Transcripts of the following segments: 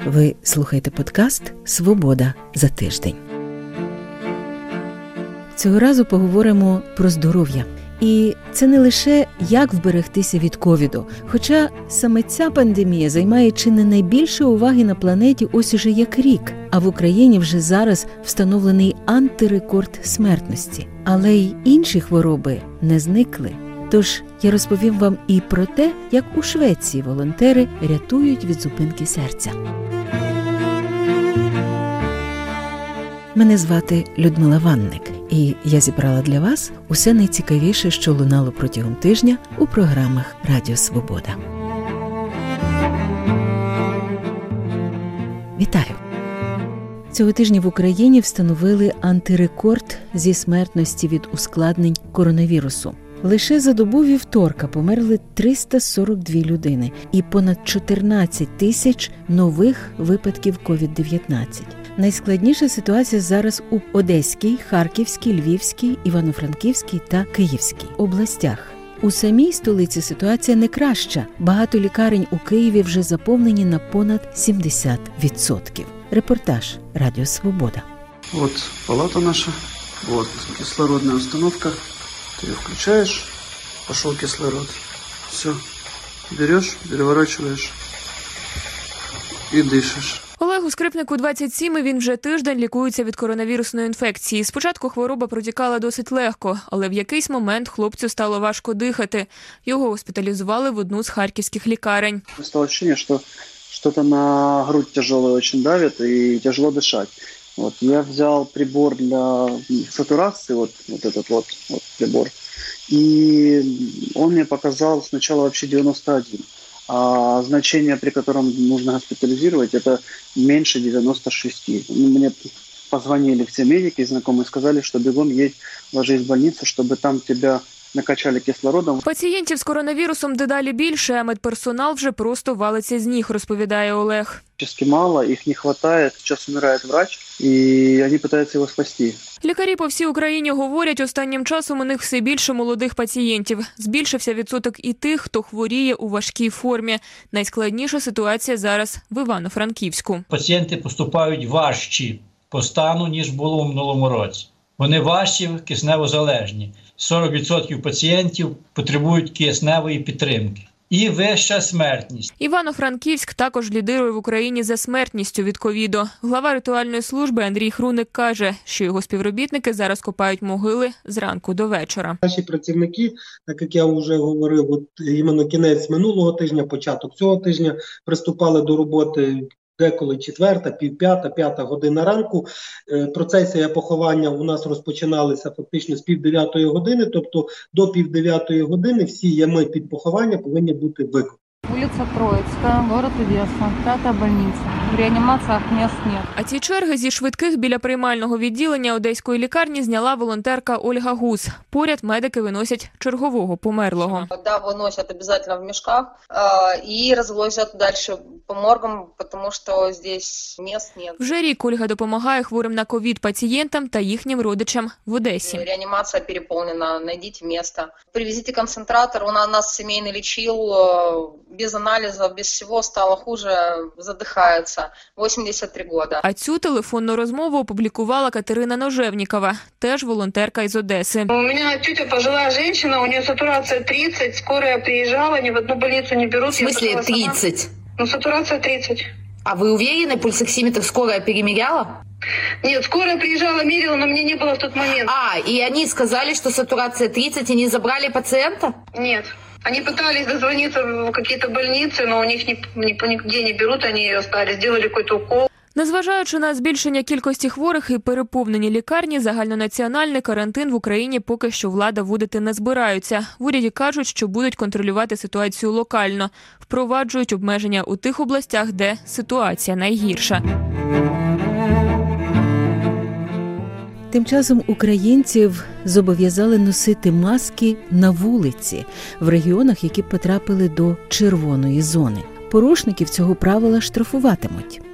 Ви слухаєте подкаст «Свобода за тиждень». Цього разу поговоримо про здоров'я. І це не лише як вберегтися від ковіду, хоча саме ця пандемія займає чи не найбільше уваги на планеті ось уже як рік, а в Україні вже зараз встановлений антирекорд смертності. Але й інші хвороби не зникли. Тож я розповім вам і про те, як у Швеції волонтери рятують від зупинки серця. Мене звати Людмила Ванник, і я зібрала для вас усе найцікавіше, що лунало протягом тижня у програмах Радіо Свобода. Вітаю! Цього тижня в Україні встановили антирекорд зі смертності від ускладнень коронавірусу. Лише за добу вівторка померли 342 людини і понад 14 тисяч нових випадків COVID-19. Найскладніша ситуація зараз у Одеській, Харківській, Львівській, Івано-Франківській та Київській областях. У самій столиці ситуація не краща. Багато лікарень у Києві вже заповнені на понад 70%. Репортаж Радіо Свобода. Вот палата наша, вот кислородная установка. Ты ее включаешь, пошел кислород. Все, берешь, переворачиваешь и дышишь. Олегу Скрипнику 27, він вже тиждень лікується від коронавірусної інфекції. Спочатку хвороба протікала досить легко, але в якийсь момент хлопцю стало важко дихати. Його госпіталізували в одну з харківських лікарень. Стало ощущение, что что-то на грудь тяжелое очень давит и тяжело дышать. Вот, я взял прибор для сатурации, вот этот вот прибор, и он мне показал сначала вообще 91, а значение, при котором нужно госпитализировать, это меньше 96. Мне позвонили все медики, знакомые, сказали, что бегом едь, ложись в больницу, чтобы там тебя накачали кислородом. Пацієнтів з коронавірусом дедалі більше, а медперсонал вже просто валиться з ніг, розповідає Олег. Мало, их не хватает, сейчас умирает врач, и они пытаются его спасти. Лікарі по всій Україні говорять, останнім часом у них все більше молодих пацієнтів. Збільшився відсоток і тих, хто хворіє у важкій формі. Найскладніша ситуація зараз в Івано-Франківську. Пацієнти поступають важчі по стану, ніж було в минулому році. Вони важчі, кисневозалежні. 40% пацієнтів потребують кисневої підтримки. І вища смертність. Івано-Франківськ також лідирує в Україні за смертністю від ковіду. Глава ритуальної служби Андрій Хруник каже, що його співробітники зараз копають могили з ранку до вечора. Наші працівники, так як я вже говорив, іменно кінець минулого тижня, початок цього тижня, приступали до роботи деколи 4, пів-5, 5 година ранку. Процесія поховання у нас розпочиналися фактично з пів-9 години, тобто до пів-9 години всі ями під поховання повинні бути виконані. Вулиця Троїцька, город Одеса, 5-та больниця. В реанімаціях місць нет. А ці черги зі швидких біля приймального відділення Одеської лікарні зняла волонтерка Ольга Гус. Поряд медики виносять чергового померлого. Да, виносять обов'язково в мішках і розвозять далі по моргам, тому що здесь місць нет. Вже рік Ольга допомагає хворим на ковід пацієнтам та їхнім родичам в Одесі. Реанімація переповнена, знайдіть місце. Привезіть концентратор, у нас сімейний лічив, без анализов, без всего стало хуже, задыхается. 83 года. А цю телефонну розмову опублікувала Катерина Ножевнікова, теж волонтерка із Одеси. У меня тетя пожилая женщина, у нее сатурация 30, скорая приезжала, ни в одну больницу не берут. В смысле 30? Ну, сатурация 30. А вы уверены, пульсоксиметр скорая перемеряла? Нет, скорая приезжала, мерила, но мне не было в тот момент. И они сказали, что сатурация 30, и не забрали пациента? Нет. Они пытались дозвониться в какие-то больницы, но у них нигде не берут, они ее оставили, сделали какой-то укол. Незважаючи на збільшення кількості хворих і переповнені лікарні, загальнонаціональний карантин в Україні поки що влада вводити не збираються. В уряді кажуть, що будуть контролювати ситуацію локально. Впроваджують обмеження у тих областях, де ситуація найгірша. Тим часом українців зобов'язали носити маски на вулиці в регіонах, які потрапили до червоної зони. Порушників цього правила штрафуватимуть.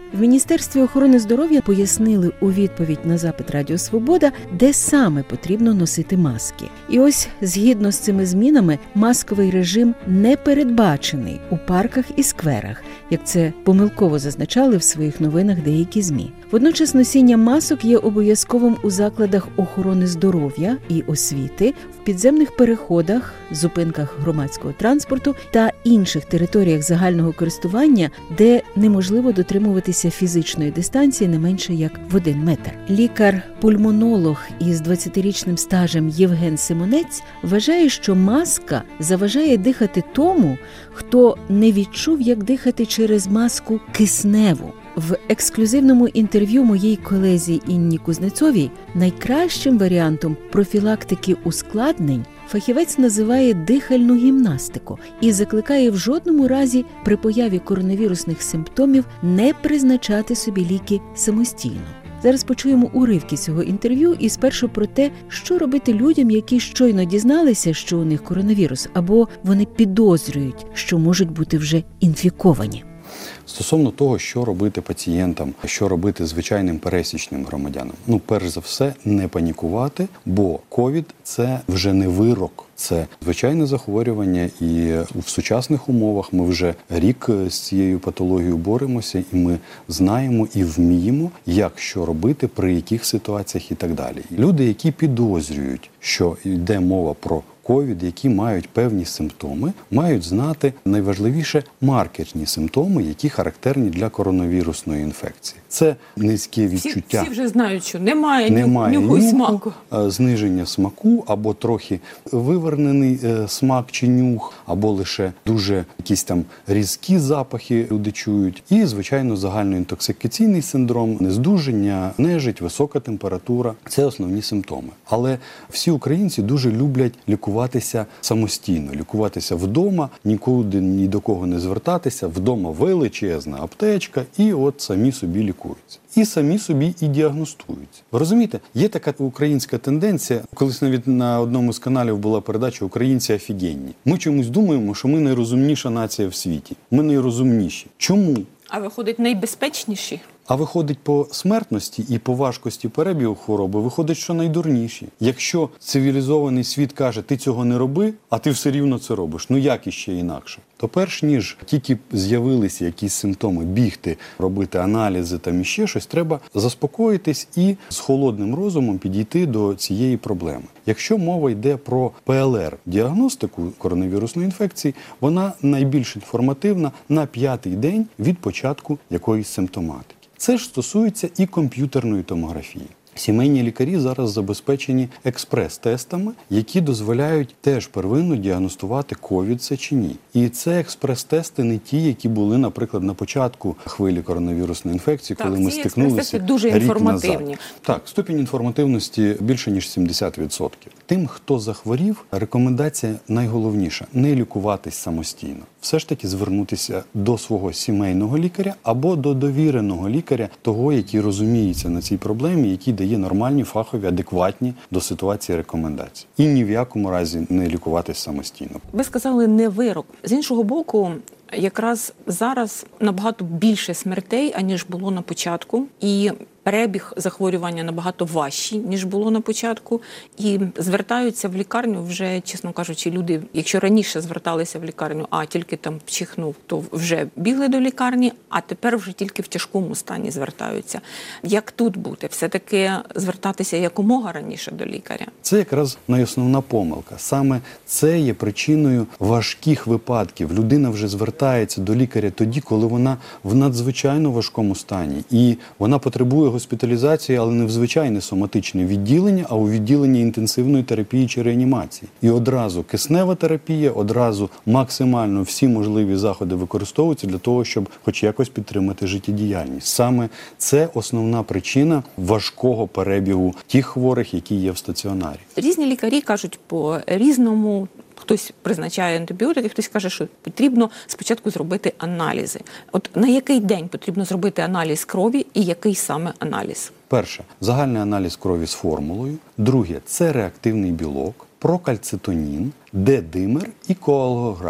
В Міністерстві охорони здоров'я пояснили у відповідь на запит Радіо Свобода, де саме потрібно носити маски. І ось, згідно з цими змінами, масковий режим не передбачений у парках і скверах, як це помилково зазначали в своїх новинах деякі ЗМІ. Водночас носіння масок є обов'язковим у закладах охорони здоров'я і освіти, в підземних переходах, зупинках громадського транспорту та інших територіях загального користування, де неможливо дотримуватися фізичної дистанції не менше як в 1 метр. Лікар-пульмонолог із 20-річним стажем Євген Симонець вважає, що маска заважає дихати тому, хто не відчув, як дихати через маску кисневу. В ексклюзивному інтерв'ю моїй колезі Інні Кузнецовій найкращим варіантом профілактики ускладнень фахівець називає дихальну гімнастику і закликає в жодному разі при появі коронавірусних симптомів не призначати собі ліки самостійно. Зараз почуємо уривки цього інтерв'ю і спершу про те, що робити людям, які щойно дізналися, що у них коронавірус, або вони підозрюють, що можуть бути вже інфіковані. Стосовно того, що робити пацієнтам, що робити звичайним пересічним громадянам. Перш за все, не панікувати, бо ковід – це вже не вирок. Це звичайне захворювання, і в сучасних умовах ми вже рік з цією патологією боремося, і ми знаємо і вміємо, як що робити, при яких ситуаціях і так далі. Люди, які підозрюють, що йде мова про ковід, які мають певні симптоми, мають знати найважливіше маркерні симптоми, які характерні для коронавірусної інфекції. Це низьке відчуття. Всі вже знають, що немає нюху і смаку. Зниження смаку, або трохи вивернений смак чи нюх, або лише дуже якісь там різкі запахи люди чують. І, звичайно, загальноінтоксикаційний синдром, нездужання, нежить, висока температура – це основні симптоми. Але всі українці дуже люблять лікуватися самостійно, лікуватися вдома, нікуди ні до кого не звертатися, вдома величезна аптечка, і от самі собі лікуються. І самі собі і діагностуються. Ви розумієте, є така українська тенденція, колись навіть на одному з каналів була передача «Українці офігенні». Ми чомусь думаємо, що ми найрозумніша нація в світі. Ми найрозумніші. Чому? А виходить, найбезпечніші? А виходить, по смертності і по важкості перебігу хвороби, виходить, що найдурніші. Якщо цивілізований світ каже, ти цього не роби, а ти все рівно це робиш, як іще інакше? То перш ніж тільки з'явилися якісь симптоми, бігти, робити аналізи там іще щось, треба заспокоїтись і з холодним розумом підійти до цієї проблеми. Якщо мова йде про ПЛР-діагностику коронавірусної інфекції, вона найбільш інформативна на 5-й день від початку якоїсь симптоматики. Це ж стосується і комп'ютерної томографії. Сімейні лікарі зараз забезпечені експрес-тестами, які дозволяють теж первинно діагностувати ковід це чи ні. І це експрес-тести не ті, які були, наприклад, на початку хвилі коронавірусної інфекції, коли ми стикнулися дуже рік назад. Так, ступінь інформативності більше, ніж 70%. Тим, хто захворів, рекомендація найголовніша – не лікуватись самостійно. Все ж таки звернутися до свого сімейного лікаря або до довіреного лікаря, того, який розуміється на цій проблемі, який дає нормальні, фахові, адекватні до ситуації рекомендації. І ні в якому разі не лікуватись самостійно. Ви сказали не вирок. З іншого боку, якраз зараз набагато більше смертей, аніж було на початку. І перебіг захворювання набагато важчий, ніж було на початку. І звертаються в лікарню вже, чесно кажучи, люди, якщо раніше зверталися в лікарню, тільки там чихнув, то вже бігли до лікарні, а тепер вже тільки в тяжкому стані звертаються. Як тут бути? Все-таки звертатися якомога раніше до лікаря? Це якраз найосновна помилка. Саме це є причиною важких випадків. Людина вже звертається до лікаря тоді, коли вона в надзвичайно важкому стані. І вона потребує госпіталізації, але не в звичайне соматичне відділення, а у відділення інтенсивної терапії чи реанімації. І одразу киснева терапія, одразу максимально всі можливі заходи використовуються для того, щоб хоч якось підтримати життєдіяльність. Саме це основна причина важкого перебігу тих хворих, які є в стаціонарі. Різні лікарі кажуть по-різному. Хтось призначає антибіотики, хтось каже, що потрібно спочатку зробити аналізи. От на який день потрібно зробити аналіз крові і який саме аналіз? Перше – загальний аналіз крові з формулою. Друге – це реактивний білок, прокальцитонін, Д-димер і коагулограму.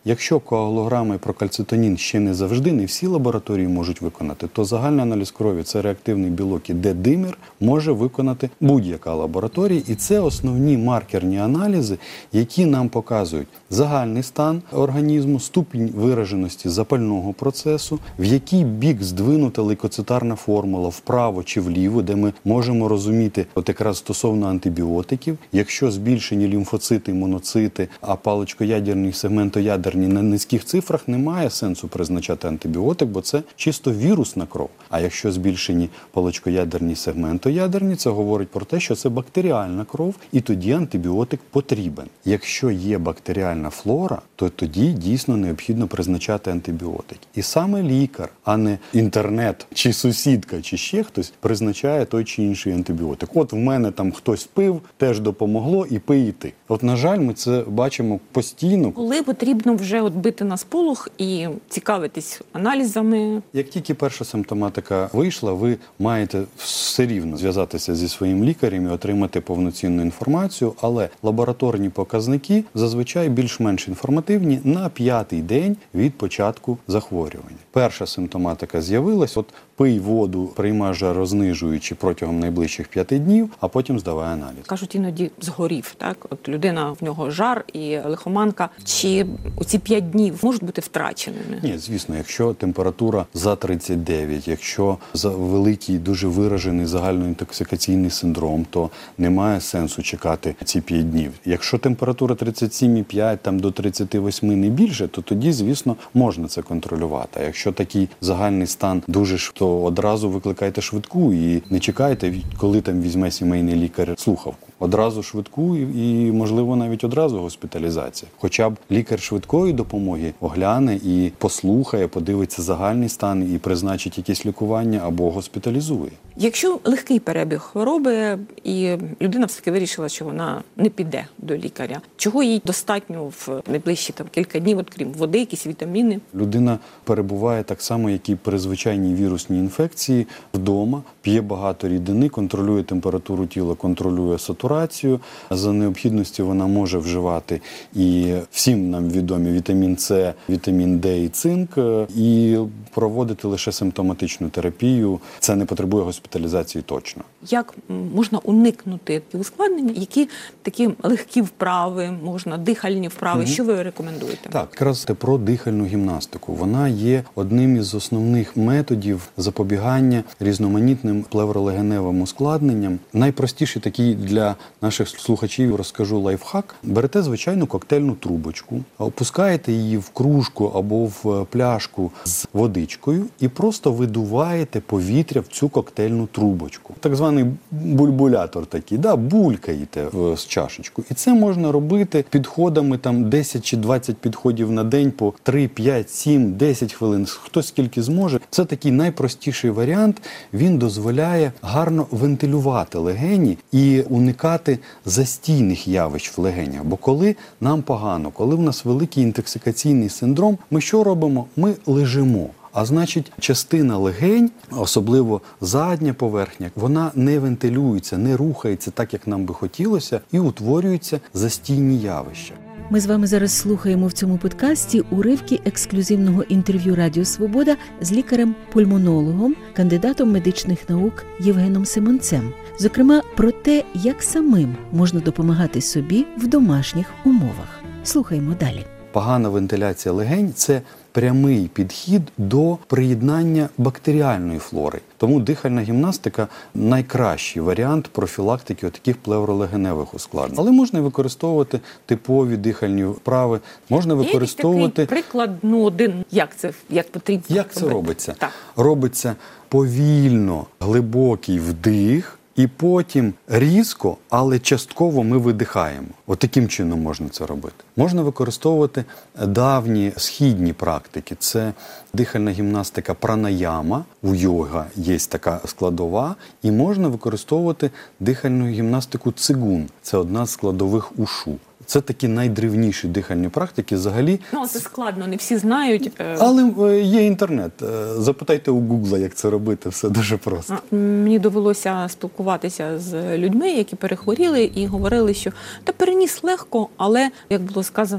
Якщо коагулограма і прокальцитонін ще не завжди, не всі лабораторії можуть виконати, то загальний аналіз крові – це реактивний білок і D-димер може виконати будь-яка лабораторія. І це основні маркерні аналізи, які нам показують загальний стан організму, ступінь вираженості запального процесу, в який бік здвинута лейкоцитарна формула, вправо чи вліво, де ми можемо розуміти от якраз стосовно антибіотиків. Якщо збільшені лімфоцити, моноцити, а паличкоядерні, сегментоядерні на низьких цифрах, немає сенсу призначати антибіотик, бо це чисто вірусна кров. А якщо збільшені паличкоядерні, сегментоядерні, це говорить про те, що це бактеріальна кров, і тоді антибіотик потрібен. Якщо є бактеріальна флора, то тоді дійсно необхідно призначати антибіотик. І саме лікар, а не інтернет, чи сусідка, чи ще хтось призначає той чи інший антибіотик. От в мене там хтось пив, теж допомогло, і пий і ти. От, на жаль, ми це бачимо постійно. Коли потрібно вже от бити на сполох і цікавитись аналізами? Як тільки перша симптоматика вийшла, ви маєте все рівно зв'язатися зі своїм лікарем і отримати повноцінну інформацію, але лабораторні показники зазвичай більш-менш інформативні на 5-й день від початку захворювання. Перша симптоматика з'явилась, от пий воду, приймай жарознижуючи протягом найближчих 5 днів, а потім здавай аналіз. Кажуть, іноді згорів, так? От людина, в нього жар і лихоманка. Чи ці 5 днів можуть бути втраченими? Ні, звісно, якщо температура за 39, якщо за великий, дуже виражений загальноінтоксикаційний синдром, то немає сенсу чекати ці 5 днів. Якщо температура 37,5, там до 38 не більше, то тоді, звісно, можна це контролювати. А якщо такий загальний стан дуже ж, то одразу викликайте швидку і не чекайте, коли там візьме сімейний лікар слухавку. Одразу швидку і, можливо, навіть одразу госпіталізація. Хоча б лікар швидкої допомоги огляне і послухає, подивиться загальний стан і призначить якесь лікування або госпіталізує. Якщо легкий перебіг хвороби і людина все-таки вирішила, що вона не піде до лікаря, чого їй достатньо в найближчі кілька днів, от, крім води, якісь вітаміни? Людина перебуває так само, як і при звичайній вірусній інфекції, вдома, п'є багато рідини, контролює температуру тіла, контролює сатурацію. За необхідності вона може вживати і всім нам відомі вітамін С, вітамін Д і цинк, і проводити лише симптоматичну терапію. Це не потребує госпіталізації точно. Як можна уникнути ускладнення? Які такі легкі вправи, можна дихальні вправи? Що ви рекомендуєте? Так, якраз про дихальну гімнастику. Вона є одним із основних методів запобігання різноманітним плевролегеневим ускладненням. Найпростіший такий для наших слухачів розкажу лайфхак. Берете звичайну коктейльну трубочку, опускаєте її в кружку або в пляшку з водичкою і просто видуваєте повітря в цю коктейльну трубочку. Так званий бульбулятор такий, булькаєте з чашечку. І це можна робити підходами 10 чи 20 підходів на день по 3, 5, 7, 10 хвилин. Хто скільки зможе. Це такий найпростіший варіант. Він дозволяє гарно вентилювати легені і уникати застійних явищ в легенях. Бо коли нам погано, коли в нас великий інтоксикаційний синдром, ми що робимо? Ми лежимо. А значить, частина легень, особливо задня поверхня, вона не вентилюється, не рухається так, як нам би хотілося, і утворюються застійні явища. Ми з вами зараз слухаємо в цьому подкасті уривки ексклюзивного інтерв'ю Радіо Свобода з лікарем-пульмонологом, кандидатом медичних наук Євгеном Симонцем. Зокрема, про те, як самим можна допомагати собі в домашніх умовах. Слухаємо далі. Погана вентиляція легень – це прямий підхід до приєднання бактеріальної флори. Тому дихальна гімнастика – найкращий варіант профілактики таких плевролегеневих ускладнень. Але можна використовувати типові дихальні вправи, можна використовувати… Є такий приклад, один, як потрібно Як це робиться? Так. Робиться повільно, глибокий вдих, і потім різко, але частково ми видихаємо. От таким чином можна це робити. Можна використовувати давні східні практики. Це дихальна гімнастика пранаяма, у йога є така складова, і можна використовувати дихальну гімнастику цигун. Це одна з складових ушу. Це такі найдревніші дихальні практики взагалі. Це складно, не всі знають. Але є інтернет. Запитайте у Гугла, як це робити, все дуже просто. Мені довелося спілкуватися з людьми, які перехворіли і говорили, що переніс легко, але, як було сказано,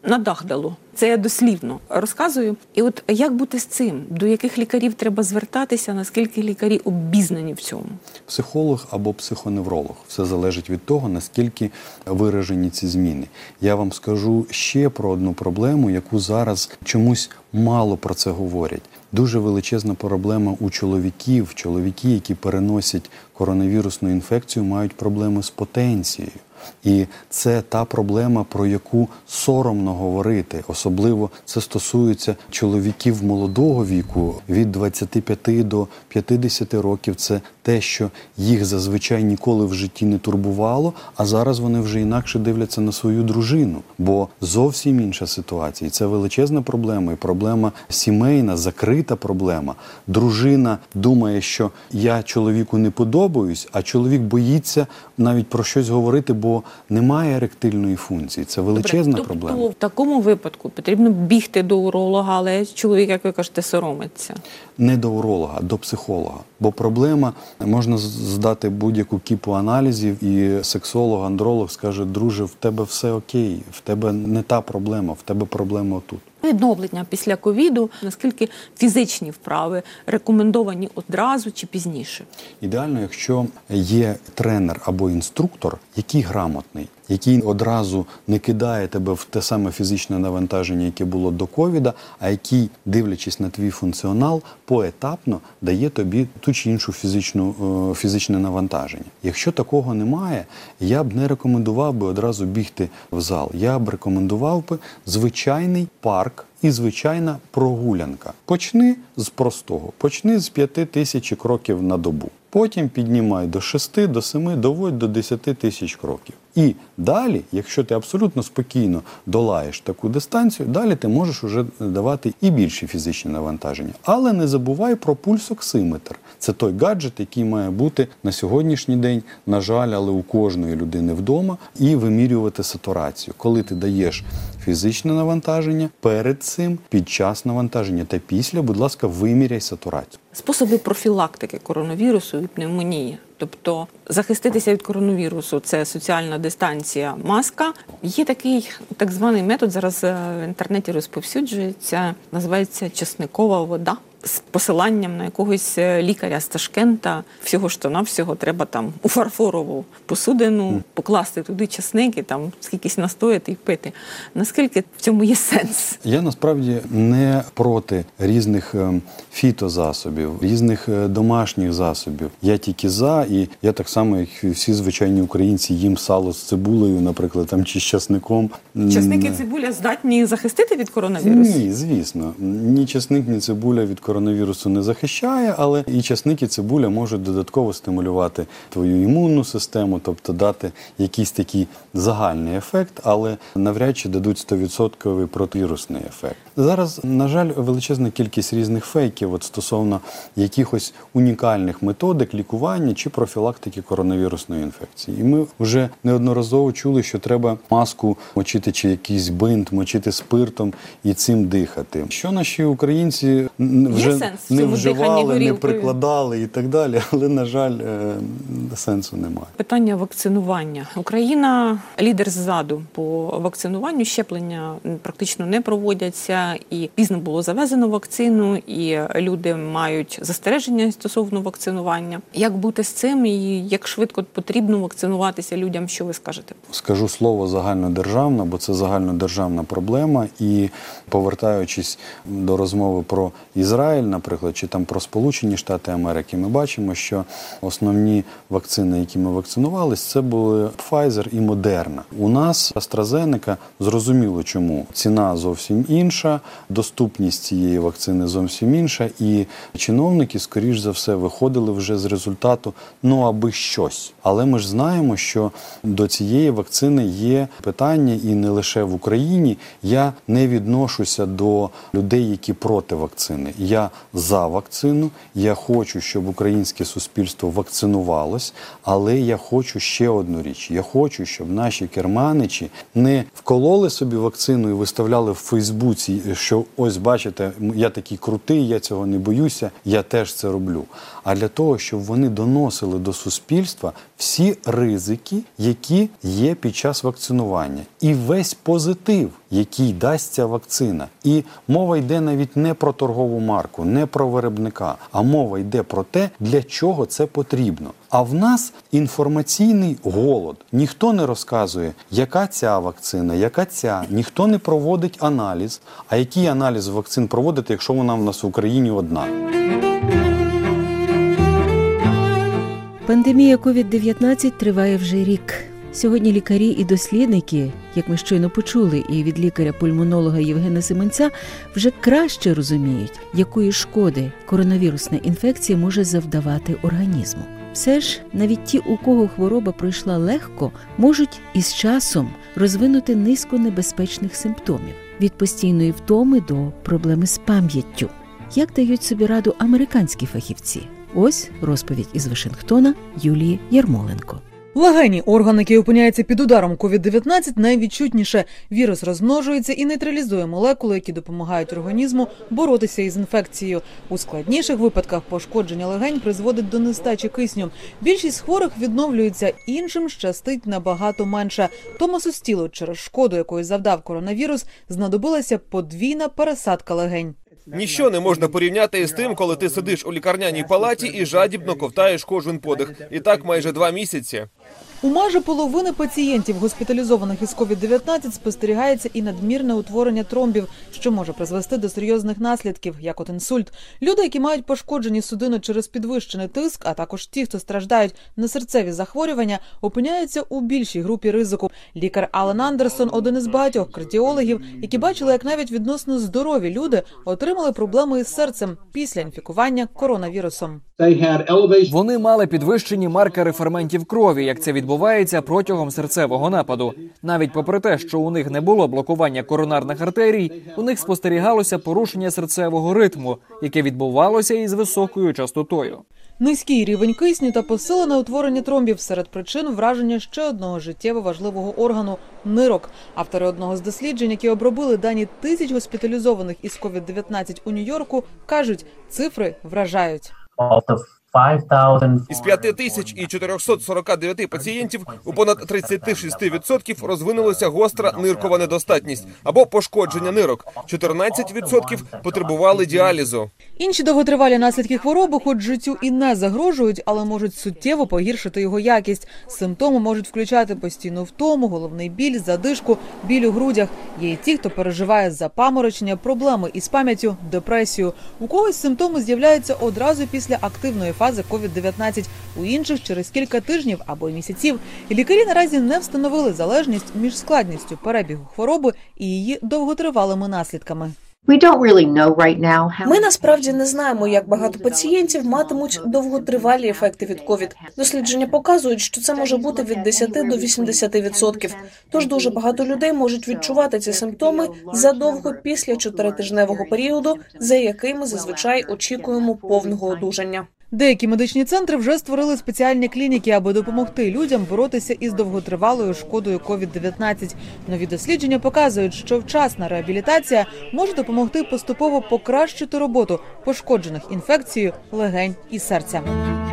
на дах дало. Це я дослівно розказую. І от як бути з цим? До яких лікарів треба звертатися? Наскільки лікарі обізнані в цьому? Психолог або психоневролог. Все залежить від того, наскільки виражені ці зміни. Я вам скажу ще про одну проблему, яку зараз чомусь мало про це говорять. Дуже величезна проблема у чоловіків. Чоловіки, які переносять коронавірусну інфекцію, мають проблеми з потенцією. І це та проблема, про яку соромно говорити. Особливо це стосується чоловіків молодого віку, від 25 до 50 років. Це те, що їх зазвичай ніколи в житті не турбувало, а зараз вони вже інакше дивляться на свою дружину. Бо зовсім інша ситуація. І це величезна проблема, і проблема сімейна, закрита проблема. Дружина думає, що я чоловіку не подобаюсь, а чоловік боїться навіть про щось говорити, бо немає еректильної функції. Це величезна проблема. Тобто в такому випадку потрібно бігти до уролога, але чоловік, як ви кажете, соромиться. Не до уролога, а до психолога. Бо проблема, можна здати будь-яку кіпу аналізів, і сексолог, андролог скаже: друже, в тебе все окей, в тебе не та проблема, в тебе проблема отут. Відновлення після ковіду, наскільки фізичні вправи рекомендовані одразу чи пізніше? Ідеально, якщо є тренер або інструктор, який грамотний, який одразу не кидає тебе в те саме фізичне навантаження, яке було до ковіда, а який, дивлячись на твій функціонал, поетапно дає тобі ту чи іншу фізичне навантаження. Якщо такого немає, я б не рекомендував би одразу бігти в зал. Я б рекомендував би звичайний парк і звичайна прогулянка. Почни з простого. Почни з 5000 кроків на добу. Потім піднімай до 6, до 7, доводь до 10 тисяч кроків. І далі, якщо ти абсолютно спокійно долаєш таку дистанцію, далі ти можеш уже давати і більші фізичні навантаження. Але не забувай про пульсоксиметр. Це той гаджет, який має бути на сьогоднішній день, на жаль, але у кожної людини вдома, і вимірювати сатурацію. Коли ти даєш фізичне навантаження, перед цим, під час навантаження та після, будь ласка, виміряй сатурацію. Способи профілактики коронавірусу і пневмонії. Тобто захиститися від коронавірусу – це соціальна дистанція, маска. Є такий так званий метод, зараз в інтернеті розповсюджується, називається часникова вода. З посиланням на якогось лікаря з Ташкента, всього треба там у фарфорову посудину покласти туди часник і там скількись настояти і пити. Наскільки в цьому є сенс? Я насправді не проти різних фітозасобів, різних домашніх засобів. Я тільки за, і я так само, як всі звичайні українці, їм сало з цибулею, наприклад, там, чи з часником. Часник і цибуля здатні захистити від коронавірусу? Ні, звісно. Ні часник, ні цибуля від коронавірусу не захищає, але і часник, і цибуля можуть додатково стимулювати твою імунну систему, тобто дати якийсь такий загальний ефект, але навряд чи дадуть 100% противірусний ефект. Зараз, на жаль, величезна кількість різних фейків стосовно якихось унікальних методик лікування чи профілактики коронавірусної інфекції. І ми вже неодноразово чули, що треба маску мочити чи якийсь бинт мочити спиртом і цим дихати. Що наші українці вже не вживали, не прикладали і так далі, але, на жаль, сенсу немає. Питання вакцинування. Україна лідер ззаду по вакцинуванню, щеплення практично не проводяться, і пізно було завезено вакцину, і люди мають застереження стосовно вакцинування. Як бути з цим і як швидко потрібно вакцинуватися людям, що ви скажете? Скажу слово загальнодержавна, бо це загальнодержавна проблема, і повертаючись до розмови про Ізраїль, наприклад, чи там про Сполучені Штати Америки, ми бачимо, що основні вакцини, які ми вакцинувалися, це були Pfizer і Moderna. У нас AstraZeneca, зрозуміло чому. Ціна зовсім інша, доступність цієї вакцини зовсім інша, і чиновники, скоріш за все, виходили вже з результату, аби щось. Але ми ж знаємо, що до цієї вакцини є питання, і не лише в Україні. Я не відношуся до людей, які проти вакцини. Я за вакцину, я хочу, щоб українське суспільство вакцинувалось, але я хочу ще одну річ. Я хочу, щоб наші керманичі не вкололи собі вакцину і виставляли в Фейсбуці, що ось бачите, я такий крутий, я цього не боюся, я теж це роблю. А для того, щоб вони доносили до суспільства всі ризики, які є під час вакцинування. І весь позитив, який дасть ця вакцина. І мова йде навіть не про торгову марку, не про виробника, а мова йде про те, для чого це потрібно. А в нас інформаційний голод. Ніхто не розказує, яка ця вакцина, яка ця. Ніхто не проводить аналіз. А який аналіз вакцин проводити, якщо вона в нас в Україні одна? Пандемія COVID-19 триває вже рік. Сьогодні лікарі і дослідники, як ми щойно почули і від лікаря-пульмонолога Євгена Семенця, вже краще розуміють, якої шкоди коронавірусна інфекція може завдавати організму. Все ж, навіть ті, у кого хвороба пройшла легко, можуть із часом розвинути низку небезпечних симптомів – від постійної втоми до проблеми з пам'яттю. Як дають собі раду американські фахівці? Ось розповідь із Вашингтона Юлії Ярмоленко. Легені – орган, який опиняється під ударом COVID-19, найвідчутніше. Вірус розмножується і нейтралізує молекули, які допомагають організму боротися із інфекцією. У складніших випадках пошкодження легень призводить до нестачі кисню. Більшість хворих відновлюється, іншим щастить набагато менше. Томасу Стілу через шкоду, якої завдав коронавірус, знадобилася подвійна пересадка легень. Ніщо не можна порівняти з тим, коли ти сидиш у лікарняній палаті і жадібно ковтаєш кожен подих. І так майже 2 місяці. У майже половини пацієнтів, госпіталізованих із COVID-19, спостерігається і надмірне утворення тромбів, що може призвести до серйозних наслідків, як от інсульт. Люди, які мають пошкоджені судини через підвищений тиск, а також ті, хто страждають на серцеві захворювання, опиняються у більшій групі ризику. Лікар Ален Андерсон – один із багатьох кардіологів, які бачили, як навіть відносно здорові люди отримали проблеми із серцем після інфікування коронавірусом. Вони мали підвищені маркери ферментів крові, як це відбувається протягом серцевого нападу. Навіть попри те, що у них не було блокування коронарних артерій, у них спостерігалося порушення серцевого ритму, яке відбувалося із високою частотою. Низький рівень кисню та посилене утворення тромбів серед причин враження ще одного життєво важливого органу – нирок. Автори одного з досліджень, які обробили дані тисяч госпіталізованих із COVID-19 у Нью-Йорку, кажуть, цифри вражають. Із 5449 пацієнтів у понад 36% розвинулася гостра ниркова недостатність або пошкодження нирок. 14% потребували діалізу. Інші довготривалі наслідки хвороби хоч життю і не загрожують, але можуть суттєво погіршити його якість. Симптоми можуть включати постійну втому, головний біль, задишку, біль у грудях. Є і ті, хто переживає запаморочення, проблеми із пам'яттю, депресію. У когось симптоми з'являються одразу після активної фази COVID-19, у інших через кілька тижнів або місяців. І лікарі наразі не встановили залежність між складністю перебігу хвороби і її довготривалими наслідками. Ми насправді не знаємо, як багато пацієнтів матимуть довготривалі ефекти від COVID. Дослідження показують, що це може бути від 10 до 80%. Тож дуже багато людей можуть відчувати ці симптоми задовго після 4-тижневого періоду, за який ми зазвичай очікуємо повного одужання. Деякі медичні центри вже створили спеціальні клініки, аби допомогти людям боротися із довготривалою шкодою COVID-19. Нові дослідження показують, що вчасна реабілітація може допомогти поступово покращити роботу пошкоджених інфекцією легень і серця.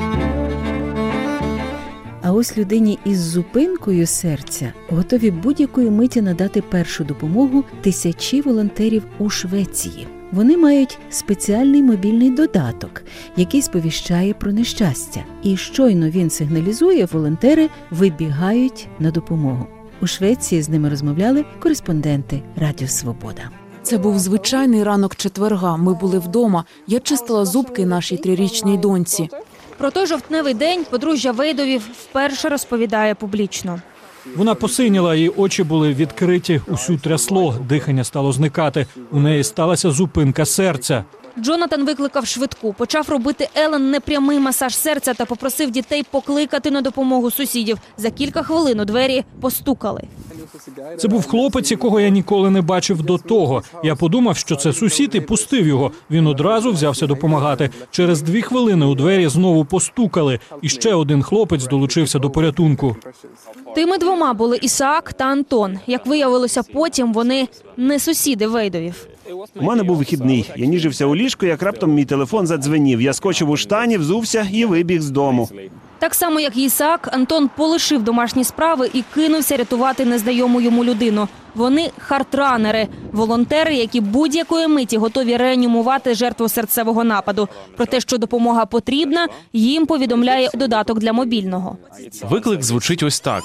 А ось людині із зупинкою серця готові будь-якої миті надати першу допомогу тисячі волонтерів у Швеції. Вони мають спеціальний мобільний додаток, який сповіщає про нещастя. І щойно він сигналізує, волонтери вибігають на допомогу. У Швеції з ними розмовляли кореспонденти Радіо Свобода. Це був звичайний ранок четверга. Ми були вдома. Я чистила зубки нашій 3-річній доньці. Про той жовтневий день подружжя Вейдовів вперше розповідає публічно. Вона посиніла, її очі були відкриті, усю трясло, дихання стало зникати. У неї сталася зупинка серця. Джонатан викликав швидку, почав робити Елен непрямий масаж серця та попросив дітей покликати на допомогу сусідів. За кілька хвилин у двері постукали. Це був хлопець, якого я ніколи не бачив до того. Я подумав, що це сусід, і пустив його. Він одразу взявся допомагати. Через 2 хвилини у двері знову постукали. І ще один хлопець долучився до порятунку. Тими двома були Ісаак та Антон. Як виявилося потім, вони не сусіди Вейдовів. У мене був вихідний. Я ніжився у ліжку, як раптом мій телефон задзвенів. Я скочив у штані, взувся і вибіг з дому. Так само, як Ісаак, Антон полишив домашні справи і кинувся рятувати незнайому йому людину. Вони хартранери – волонтери, які будь-якої миті готові реанімувати жертву серцевого нападу. Про те, що допомога потрібна, їм повідомляє додаток для мобільного. Виклик звучить ось так.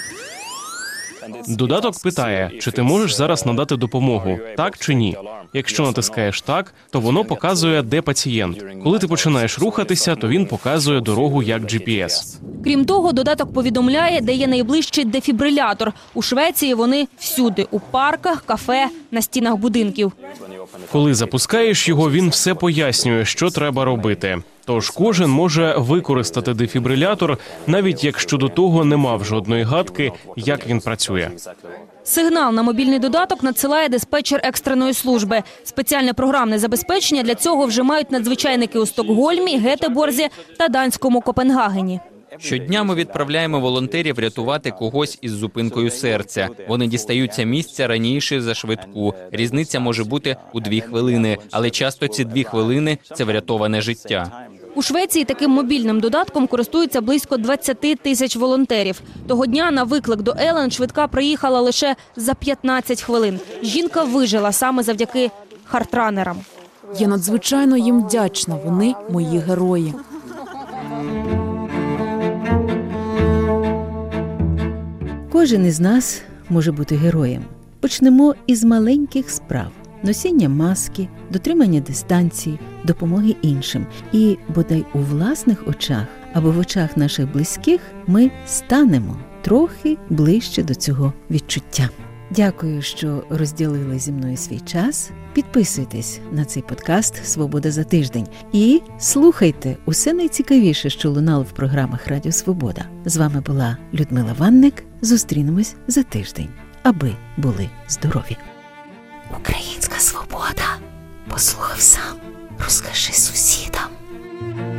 Додаток питає, чи ти можеш зараз надати допомогу, так чи ні. Якщо натискаєш «так», то воно показує, де пацієнт. Коли ти починаєш рухатися, то він показує дорогу як GPS. Крім того, додаток повідомляє, де є найближчий дефібрилятор. У Швеції вони всюди – у парках, кафе, на стінах будинків. Коли запускаєш його, він все пояснює, що треба робити. Тож кожен може використати дефібрилятор, навіть якщо до того не мав жодної гадки, як він працює. Сигнал на мобільний додаток надсилає диспетчер екстреної служби. Спеціальне програмне забезпечення для цього вже мають надзвичайники у Стокгольмі, Гетеборзі та данському Копенгагені. Щодня ми відправляємо волонтерів рятувати когось із зупинкою серця. Вони дістаються місця раніше за швидку. Різниця може бути у 2 хвилини, але часто ці 2 хвилини – це врятоване життя. У Швеції таким мобільним додатком користуються близько 20 тисяч волонтерів. Того дня на виклик до Елен швидка приїхала лише за 15 хвилин. Жінка вижила саме завдяки хартранерам. Я надзвичайно їм вдячна. Вони мої герої. Кожен із нас може бути героєм. Почнемо із маленьких справ. Носіння маски, дотримання дистанції, допомоги іншим. І, бодай у власних очах або в очах наших близьких, ми станемо трохи ближче до цього відчуття. Дякую, що розділили зі мною свій час. Підписуйтесь на цей подкаст «Свобода за тиждень» і слухайте усе найцікавіше, що лунало в програмах Радіо Свобода. З вами була Людмила Ванник. Зустрінемось за тиждень, аби були здорові. Українська свобода. Послухав сам, розкажи сусідам.